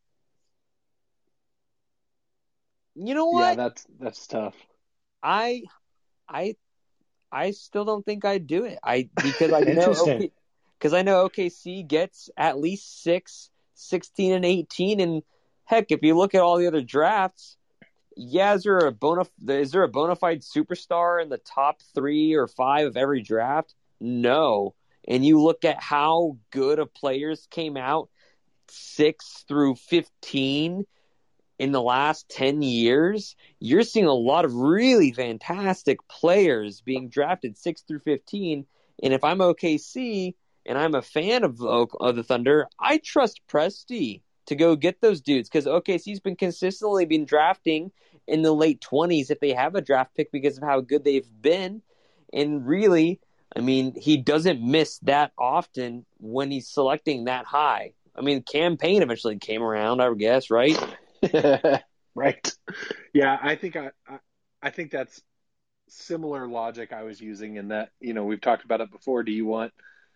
You know what? Yeah, that's that's tough. I I I still don't think I'd do it. I because I know OK, because I know O K C gets at least six, sixteen, and eighteen, and heck, if you look at all the other drafts, yeah, is there a bona is there a bona fide superstar in the top three or five of every draft? No. And you look at how good of players came out six through fifteen in the last ten years, you're seeing a lot of really fantastic players being drafted six through fifteen. And if I'm O K C and I'm a fan of, of the Thunder, I trust Presti to go get those dudes, because O K C's been consistently been drafting in the late twenties if they have a draft pick because of how good they've been. And really, I mean, he doesn't miss that often when he's selecting that high. I mean, Cam Payne eventually came around, I would guess, right? Right. Yeah, I think I, I I think that's similar logic I was using in that, you know, we've talked about it before. Do you want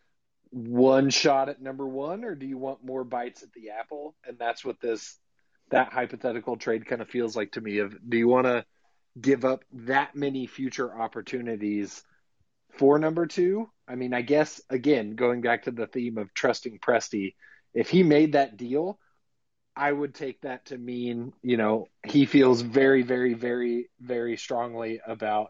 one shot at number one, or do you want more bites at the apple? And that's what this that hypothetical trade kind of feels like to me. Of do you want to give up that many future opportunities for number two? I mean, I guess again, going back to the theme of trusting Presti, if he made that deal, I would take that to mean, you know, he feels very, very, very, very strongly about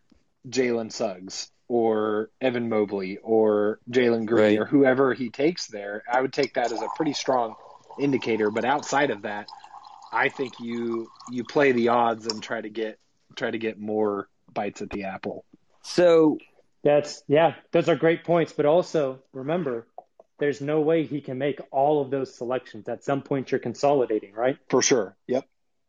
Jalen Suggs or Evan Mobley or Jalen Green Right. or whoever he takes there. I would take that as a pretty strong indicator. But outside of that, I think you you play the odds and try to get try to get more bites at the apple. So That's yeah, those are great points. But also remember, there's no way he can make all of those selections. At some point, you're consolidating, right? For sure. Yep.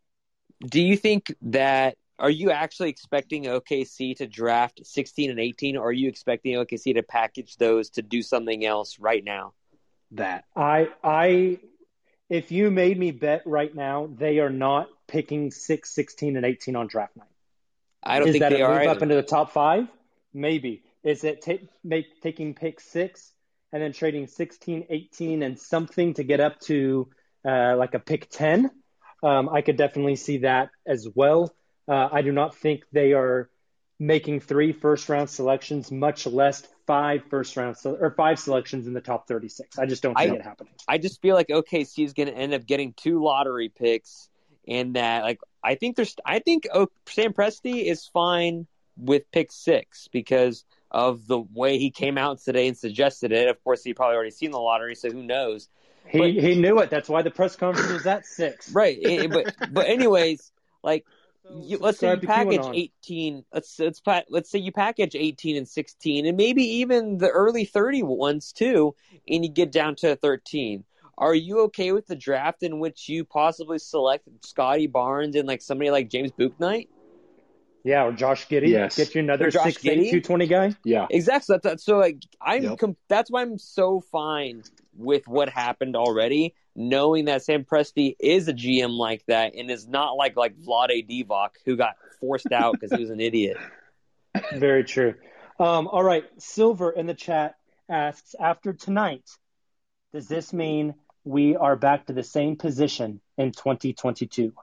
do you think that are you actually expecting O K C to draft sixteen and eighteen, or are you expecting O K C to package those to do something else right now? That I I if you made me bet right now, they are not picking six, sixteen, and eighteen on draft night. I don't Is think that they a are move either. up into the top five? Maybe. Is it ta- make, taking pick six and then trading sixteen, eighteen, and something to get up to uh, like a pick ten? Um, I could definitely see that as well. Uh, I do not think they are making three first-round selections, much less five first-round se- or five selections in the top thirty-six. I just don't see I, it happening. I just feel like O K C is going to end up getting two lottery picks, and that like I think there's I think o- Sam Presti is fine with pick six because of the way he came out today and suggested it. Of course, he probably already seen the lottery, so who knows? He But- he knew it. That's why the press conference was at six. Right, eh, but but anyways, like you, let's say you subscribe to package QAnon. eighteen. Let's let's pa- let's say you package eighteen and sixteen, and maybe even the early thirty ones too, and you get down to thirteen. Are you okay with the draft in which you possibly select Scotty Barnes and like somebody like James Bouknight? Yeah, or Josh Giddey. Yes. Get you another Or Josh six eight, Giddey? two twenty guy. Yeah. Exactly. That's, that's so like I'm. Yep. Com- that's why I'm so fine with what happened already, knowing that Sam Presti is a G M like that and is not like like Vlade Divac who got forced out because he was an idiot. Very true. Um, all right. Silver in the chat asks, after tonight, does this mean we are back to the same position in twenty twenty-two?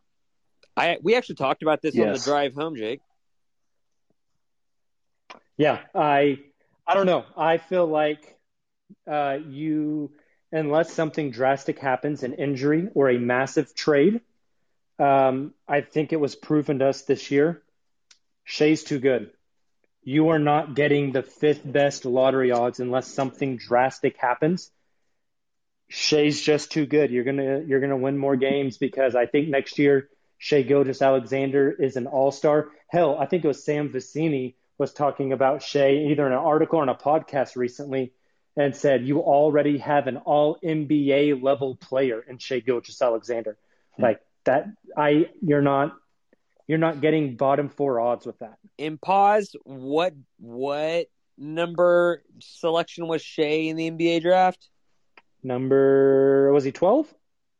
I we actually talked about this on the Yes. drive home, Jake. Yeah, I I don't know. I feel like uh, you, unless something drastic happens, an injury or a massive trade, um, I think it was proven to us this year, Shea's too good. You are not getting the fifth best lottery odds unless something drastic happens. Shea's just too good. You're gonna you're gonna win more games because I think next year Shai Gilgeous-Alexander is an all-star. Hell, I think it was Sam Vecini was talking about Shai either in an article or in a podcast recently and said, you already have an all N B A level player in Shai Gilgeous-Alexander. Hmm. Like that, I you're not you're not getting bottom four odds with that. In pause, what what number selection was Shai in the N B A draft? Number, was he twelve?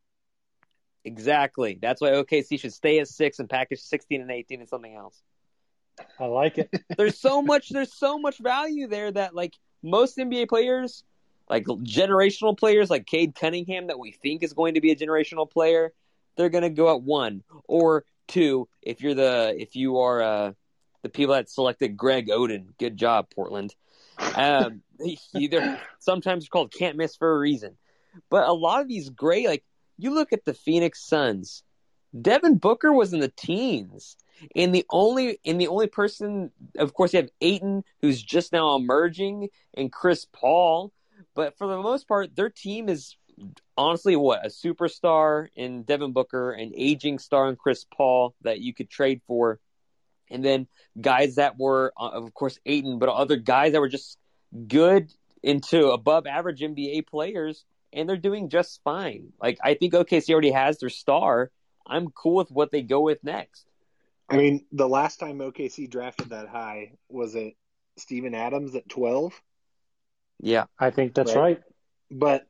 Exactly. That's why O K C should stay at six and package sixteen and eighteen and something else. I like it. There's so much. There's so much value there that like most N B A players, like generational players, like Cade Cunningham, that we think is going to be a generational player, they're going to go at one or two. If you're the if you are uh, the people that selected Greg Oden, good job, Portland. Um, either sometimes called can't miss for a reason, but a lot of these great, like you look at the Phoenix Suns, Devin Booker was in the teens. And the only and the only person, of course, you have Ayton, who's just now emerging, and Chris Paul. But for the most part, their team is honestly what? A superstar in Devin Booker, an aging star in Chris Paul that you could trade for. And then guys that were, uh, of course, Ayton, but other guys that were just good into above average N B A players, and they're doing just fine. Like, I think O K C already has their star. I'm cool with what they go with next. I mean, the last time O K C drafted that high, was it Steven Adams at twelve? Yeah. I think that's Right. right. But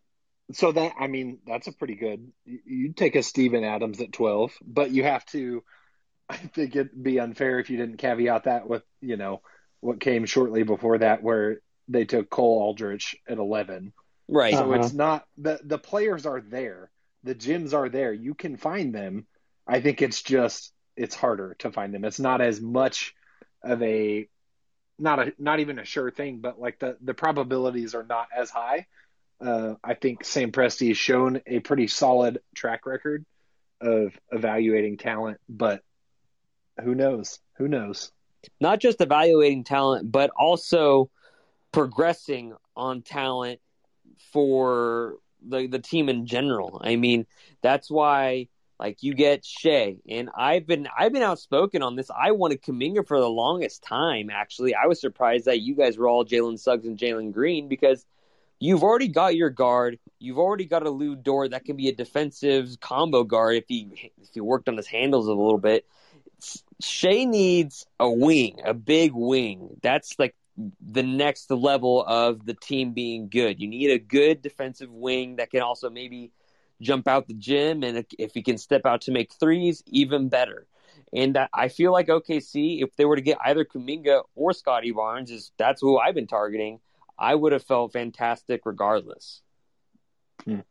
So that, I mean, that's a pretty good. You'd take a Steven Adams at twelve, but you have to. I think it'd be unfair if you didn't caveat that with, you know, what came shortly before that, where they took Cole Aldrich at eleven. Right. So Uh-huh. it's not the the players are there, the gyms are there. You can find them. I think it's just it's harder to find them. It's not as much of a not a not even a sure thing, but like the the probabilities are not as high. Uh, I think Sam Presti has shown a pretty solid track record of evaluating talent, but who knows? Who knows? Not just evaluating talent, but also progressing on talent for the the team in general. I mean, that's why like you get Shea, and I've been I've been outspoken on this. I wanted Kuminga for the longest time. Actually, I was surprised that you guys were all Jalen Suggs and Jalen Green, because you've already got your guard. You've already got a Lou Dort that can be a defensive combo guard if he if he worked on his handles a little bit. Shea needs a wing, a big wing. That's like the next level of the team being good. You need a good defensive wing that can also maybe jump out the gym, and if he can step out to make threes, even better. And I feel like O K C, if they were to get either Kuminga or Scotty Barnes, is that's who I've been targeting, I would have felt fantastic regardless. Hmm.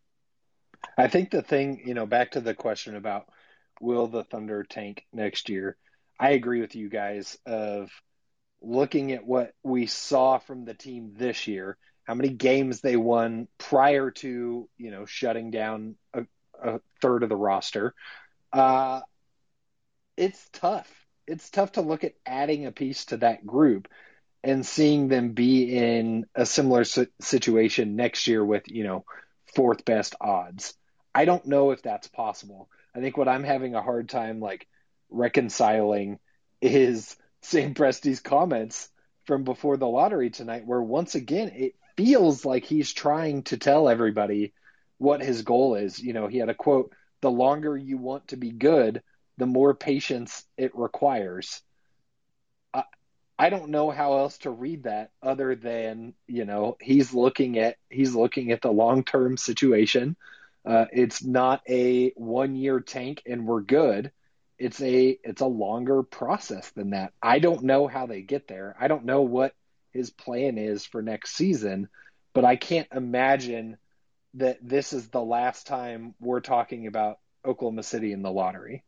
I think the thing, you know, back to the question about will the Thunder tank next year, I agree with you guys of looking at what we saw from the team this year, how many games they won prior to, you know, shutting down a, a third of the roster. Uh, it's tough. It's tough to look at adding a piece to that group and seeing them be in a similar situation next year with, you know, fourth best odds. I don't know if that's possible. I think what I'm having a hard time like reconciling is Sam Presti's comments from before the lottery tonight, where once again it feels like he's trying to tell everybody what his goal is. You know, he had a quote, "The longer you want to be good, the more patience it requires." I, I don't know how else to read that other than, you know, he's looking at he's looking at the long-term situation. Uh, it's not a one-year tank and we're good. It's a it's a longer process than that. I don't know how they get there. I don't know what his plan is for next season, but I can't imagine that this is the last time we're talking about Oklahoma City in the lottery.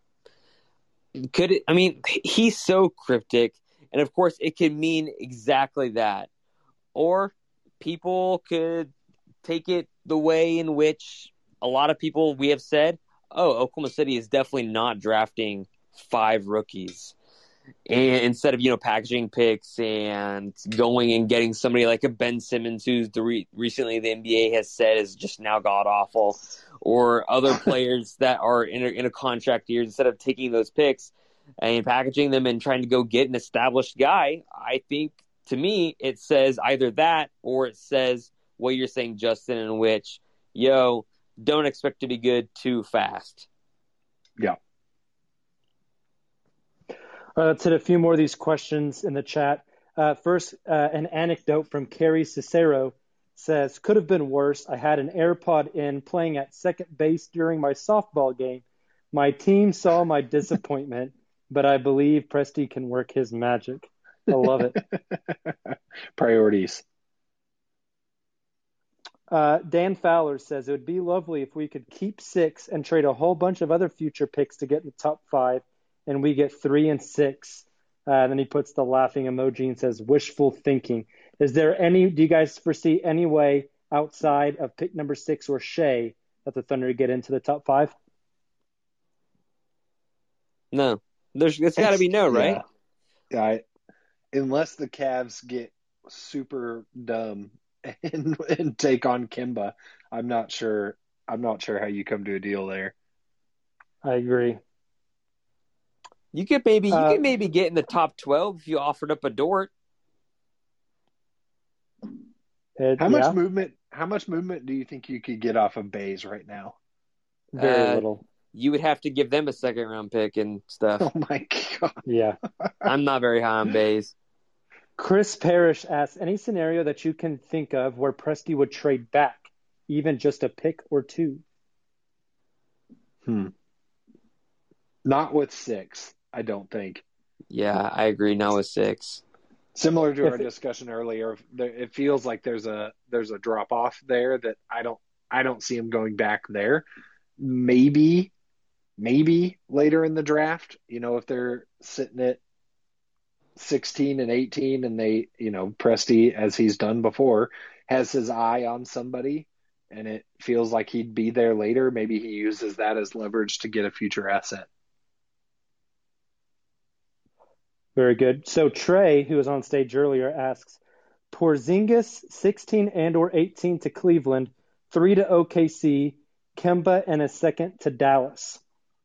Could it? I mean, he's so cryptic, and of course, it can mean exactly that. Or people could take it the way in which a lot of people we have said, oh, Oklahoma City is definitely not drafting five rookies. And instead of, you know, packaging picks and going and getting somebody like a Ben Simmons, who's the re- recently the N B A has said is just now god-awful, or other players that are in a, in a contract year, instead of taking those picks and packaging them and trying to go get an established guy, I think, to me, it says either that or it says what you're saying, Justin, in which, yo, don't expect to be good too fast. Yeah. Uh, let's hit a few more of these questions in the chat. Uh, first, uh, an anecdote from Carrie Cicero says, could have been worse. I had an AirPod in playing at second base during my softball game. My team saw my disappointment, but I believe Presti can work his magic. I love it. Priorities. Uh, Dan Fowler says, it would be lovely if we could keep six and trade a whole bunch of other future picks to get in the top five, and we get three and six. Uh, and then he puts the laughing emoji and says, wishful thinking. Is there any, do you guys foresee any way outside of pick number six or Shea that the Thunder get into the top five? No. There's, it's got to be no, right? Yeah. I, unless the Cavs get super dumb and, and take on Kemba, I'm not sure. I'm not sure how you come to a deal there. I agree. You could maybe Uh, you could maybe get in the top twelve if you offered up a Dort. It, How yeah, much movement? How much movement do you think you could get off of Bays right now? very Uh, little. You would have to give them a second round pick and stuff. Oh my god! Yeah. I'm not very high on Bays. Chris Parrish asks, any scenario that you can think of where Presti would trade back? even just a pick or two? Hmm. Not with six, I don't think. Yeah, I agree. Not with six. Similar to If our it- discussion earlier, there, it feels like there's a there's a drop off there that I don't I don't see him going back there. Maybe, maybe later in the draft, you know, if they're sitting at sixteen and eighteen and they, you know, Presti, as he's done before, has his eye on somebody and it feels like he'd be there later, maybe he uses that as leverage to get a future asset. Very good. So Trey, who was on stage earlier, asks, Porzingis sixteen and or eighteen to Cleveland, three to O K C, Kemba and a second to Dallas.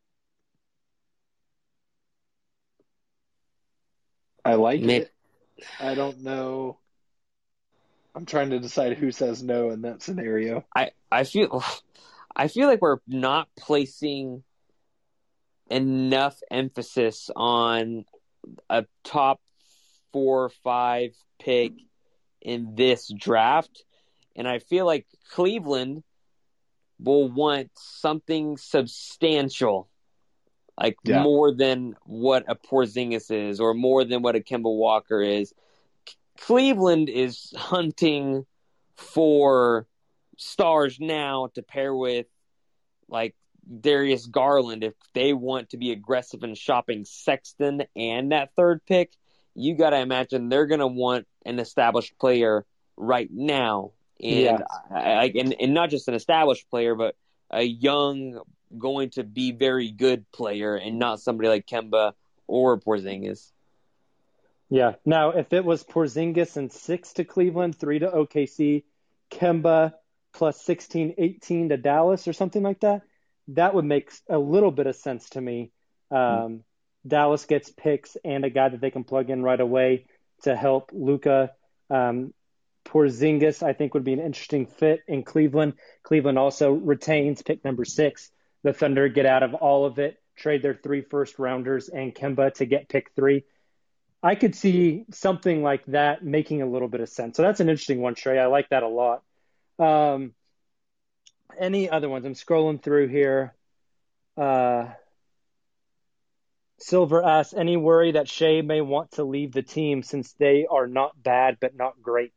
I like Maybe. it. I don't know. I'm trying to decide who says no in that scenario. I, I feel I feel like we're not placing enough emphasis on a top four or five pick in this draft. And I feel like Cleveland will want something substantial, like Yeah. more than what a Porzingis is or more than what a Kemba Walker is. Cleveland is hunting for stars now to pair with, like, Darius Garland. If they want to be aggressive in shopping Sexton and that third pick, you got to imagine they're going to want an established player right now. And, Yeah. I, and and not just an established player, but a young, going to be very good player, and not somebody like Kemba or Porzingis. Yeah. Now, if it was Porzingis and six to Cleveland, three to O K C, Kemba plus sixteen, eighteen to Dallas or something like that, that would make a little bit of sense to me. Um, mm-hmm. Dallas gets picks and a guy that they can plug in right away to help Luka. Um, Porzingis, I think, would be an interesting fit in Cleveland. Cleveland also retains pick number six. The Thunder get out of all of it, trade their three first rounders and Kemba to get pick three. I could see something like that making a little bit of sense. So that's an interesting one, Trey. I like that a lot. Um, any other ones? I'm scrolling through here. Uh, Silver asks, any worry that Shea may want to leave the team since they are not bad but not great?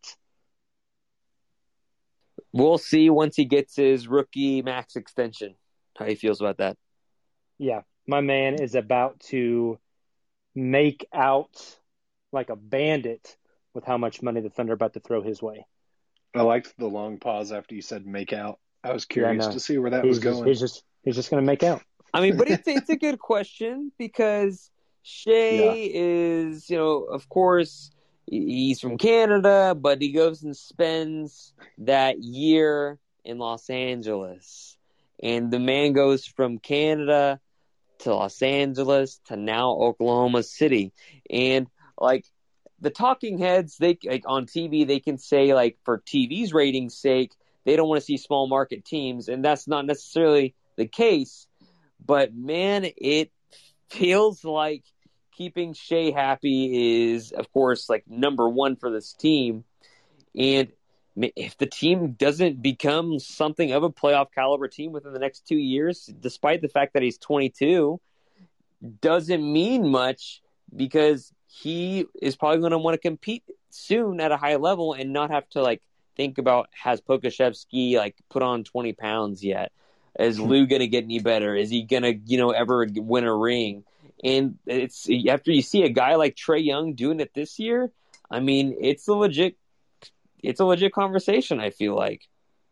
We'll see once he gets his rookie max extension, how he feels about that. Yeah, my man is about to make out like a bandit with how much money the Thunder are about to throw his way. I liked the long pause after you said make out. I was curious yeah, no. to see where that he's was just, going. He's just he's just going to make out. I mean, but it's it's a good question because Shea yeah. is, you know, of course, he's from Canada, but he goes and spends that year in Los Angeles. And the man goes from Canada to Los Angeles to now Oklahoma City. And, like, the talking heads, they like on T V, they can say, like, for T V's ratings' sake, they don't want to see small market teams. And that's not necessarily the case. But, man, it feels like keeping Shea happy is, of course, like number one for this team. And if the team doesn't become something of a playoff caliber team within the next two years, despite the fact that he's twenty-two, doesn't mean much because he is probably going to want to compete soon at a high level and not have to like think about, has Pokusevski like put on twenty pounds yet? Is Lou going to get any better? Is he going to, you know, ever win a ring? And it's after you see a guy like Trae Young doing it this year, I mean, it's a legit, it's a legit conversation, I feel like.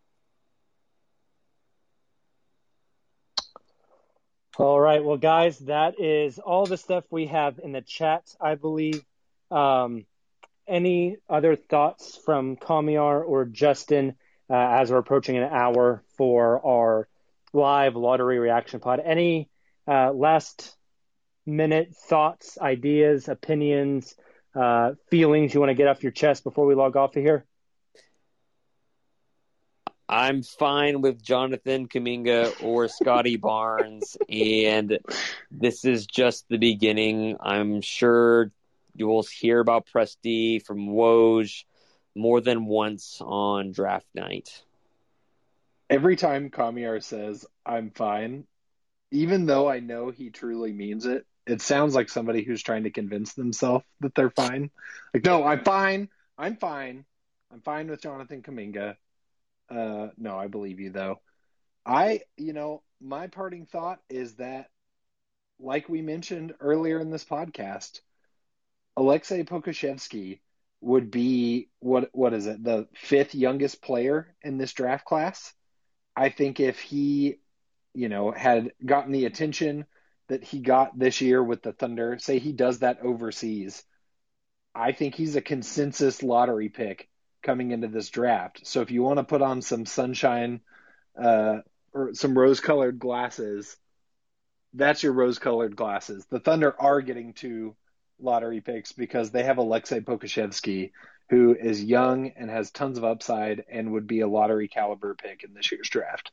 All right. Well, guys, that is all the stuff we have in the chat, I believe. Um, any other thoughts from Kamiar or Justin uh, as we're approaching an hour for our live lottery reaction pod? Any uh, last minute thoughts, ideas, opinions, uh, feelings you want to get off your chest before we log off of here? I'm fine with Jonathan Kuminga or Scotty Barnes, and this is just the beginning. I'm sure you will hear about Presti from Woj more than once on draft night. Every time Kamiar says, I'm fine, even though I know he truly means it, it sounds like somebody who's trying to convince themselves that they're fine. Like, no, I'm fine. I'm fine. I'm fine with Jonathan Kuminga. Uh, no, I believe you, though. I, you know, my parting thought is that, like we mentioned earlier in this podcast, Alexei Pokusevsky would be, what what is it, the fifth youngest player in this draft class. I think if he, you know, had gotten the attention that he got this year with the Thunder, say he does that overseas, I think he's a consensus lottery pick coming into this draft. So if you want to put on some sunshine uh, or some rose-colored glasses, that's your rose-colored glasses. The Thunder are getting two lottery picks because they have Alexei Pokusevsky, who is young and has tons of upside and would be a lottery caliber pick in this year's draft.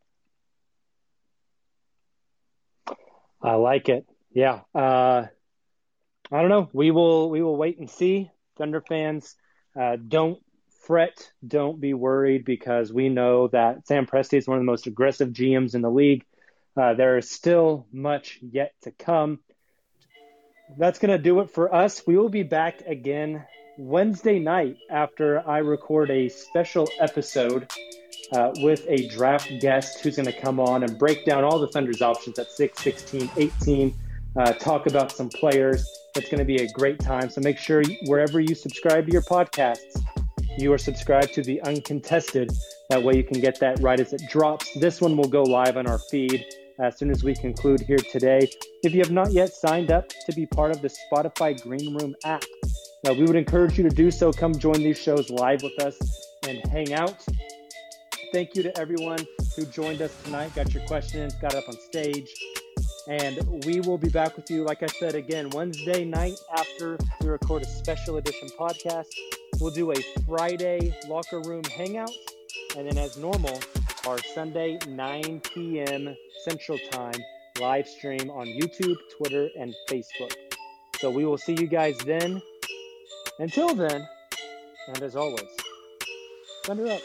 I like it. Yeah. Uh, I don't know. We will we will wait and see. Thunder fans, uh, don't fret. Don't be worried, because we know that Sam Presti is one of the most aggressive G Ms in the league. Uh, there is still much yet to come. That's going to do it for us. We will be back again Wednesday night after I record a special episode uh, with a draft guest who's going to come on and break down all the Thunder's options at six, sixteen, eighteen, uh, talk about some players. It's going to be a great time. So make sure wherever you subscribe to your podcasts, you are subscribed to the Uncontested. That way you can get that right as it drops. This one will go live on our feed as soon as we conclude here today. If you have not yet signed up to be part of the Spotify Green Room app, uh, we would encourage you to do so. Come join these shows live with us and hang out. Thank you to everyone who joined us tonight, got your questions, got up on stage. And we will be back with you, like I said, again, Wednesday night after we record a special edition podcast. We'll do a Friday locker room hangout. And then as normal, our Sunday nine p.m. Central Time live stream on YouTube, Twitter, and Facebook. So we will see you guys then. Until then, and as always, Thunder up.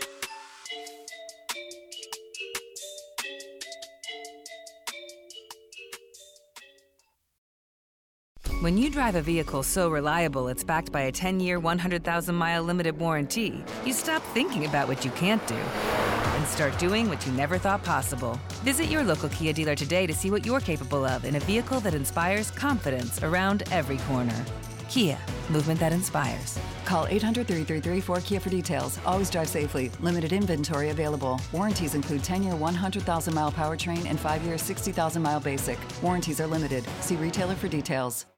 When you drive a vehicle so reliable it's backed by a ten-year, one hundred thousand mile limited warranty, you stop thinking about what you can't do and start doing what you never thought possible. Visit your local Kia dealer today to see what you're capable of in a vehicle that inspires confidence around every corner. Kia, movement that inspires. Call eight hundred, three three three, four Kia for details. Always drive safely. Limited inventory available. Warranties include ten-year, one hundred thousand mile powertrain and five-year, sixty thousand mile basic. Warranties are limited. See retailer for details.